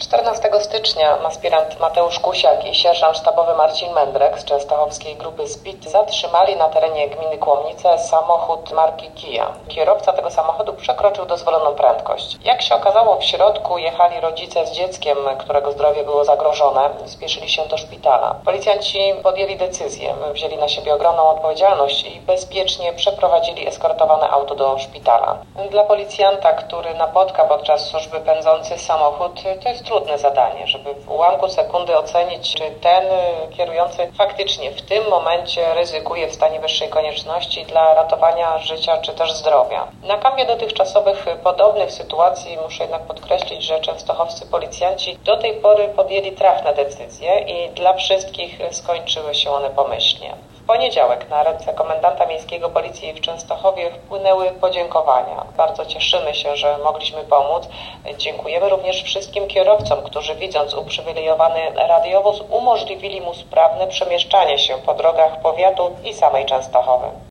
14 stycznia aspirant Mateusz Kusiak i sierżant sztabowy Marcin Mędrek z częstochowskiej grupy SPID zatrzymali na terenie gminy Kłomnice samochód marki Kia. Kierowca tego samochodu przekroczył dozwoloną prędkość. Jak się okazało, w środku jechali rodzice z dzieckiem, którego zdrowie było zagrożone. Spieszyli się do szpitala. Policjanci podjęli decyzję, wzięli na siebie ogromną odpowiedzialność i bezpiecznie przeprowadzili eskortowane auto do szpitala. Dla policjanta, który napotka podczas służby pędzący samochód, to jest trudne zadanie, żeby w ułamku sekundy ocenić, czy ten kierujący faktycznie w tym momencie ryzykuje w stanie wyższej konieczności dla ratowania życia czy też zdrowia. Na kanwie dotychczasowych podobnych sytuacji muszę jednak podkreślić, że częstochowscy policjanci do tej pory podjęli trafne decyzje i dla wszystkich skończyły się one pomyślnie. W poniedziałek na ręce komendanta miejskiego policji w Częstochowie wpłynęły podziękowania. Bardzo cieszymy się, że mogliśmy pomóc. Dziękujemy również wszystkim kierowcom, którzy widząc uprzywilejowany radiowóz umożliwili mu sprawne przemieszczanie się po drogach powiatu i samej Częstochowy.